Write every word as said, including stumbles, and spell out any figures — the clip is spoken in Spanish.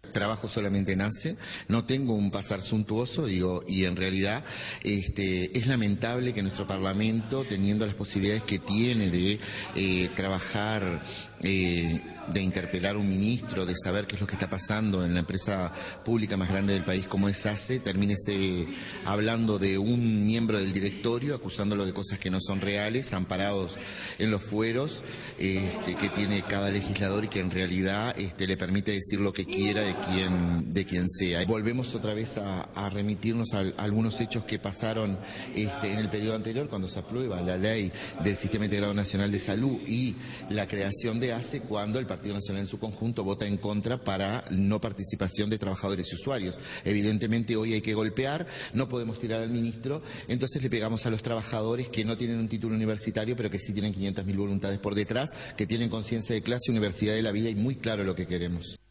Trabajo solamente en ACE, no tengo un pasar suntuoso, digo, y en realidad este, es lamentable que nuestro Parlamento, teniendo las posibilidades que tiene de eh, trabajar, eh, de interpelar a un ministro, de saber qué es lo que está pasando en la empresa pública más grande del país como es ACE, termine se, hablando de un miembro del directorio, acusándolo de cosas que no son reales, amparados en los fueros este, que tiene cada legislador y que en realidad este, le permite decir lo que quiera de quien, de quien sea. Volvemos otra vez a, a remitirnos a, a algunos hechos que pasaron este, en el periodo anterior, cuando se aprueba la ley del Sistema Integrado Nacional de Salud y la creación de ACE, cuando el Partido Nacional en su conjunto vota en contra para no participación de trabajadores y usuarios. Evidentemente hoy hay que golpear, no podemos tirar al ministro, entonces le pegamos a los trabajadores que no tienen un título universitario, pero que sí tienen quinientas mil voluntades por detrás, que tienen conciencia de clase, universidad de la vida y muy claro lo que queremos.